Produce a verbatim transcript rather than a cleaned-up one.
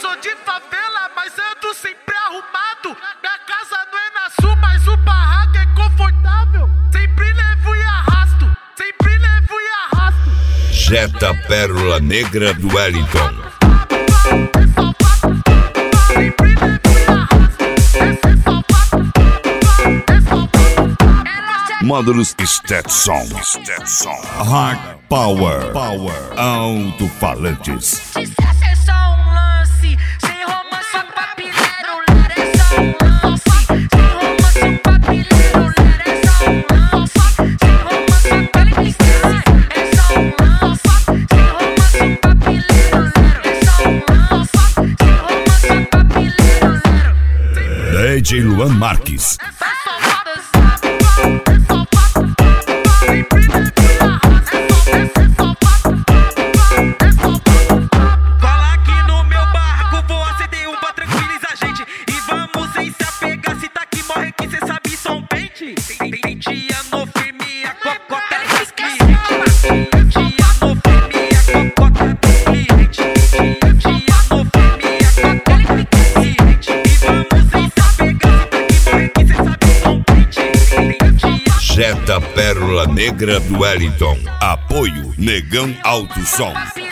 sou de favela, mas ando sempre arrumado. Minha casa não é na sul, mas o barraco é confortável. Sempre levo e arrasto, sempre levo e arrasto. Jetta Pérola Negra do Wellington. Módulos Stetson, Stetson, Hard Power, Power, alto-falantes. Sucesso é só um lance, sem romance o papileiro, ler é só um lance. Sem romance o papileiro, ler é só um lance. Sem romance o papileiro, é só um lance. Sem romance o papileiro, ler é só um lance. Sem romance o papileiro, ler. D J Luan Marques. Jetta Pérola Negra do Wellington. Apoio Negão Alto Som.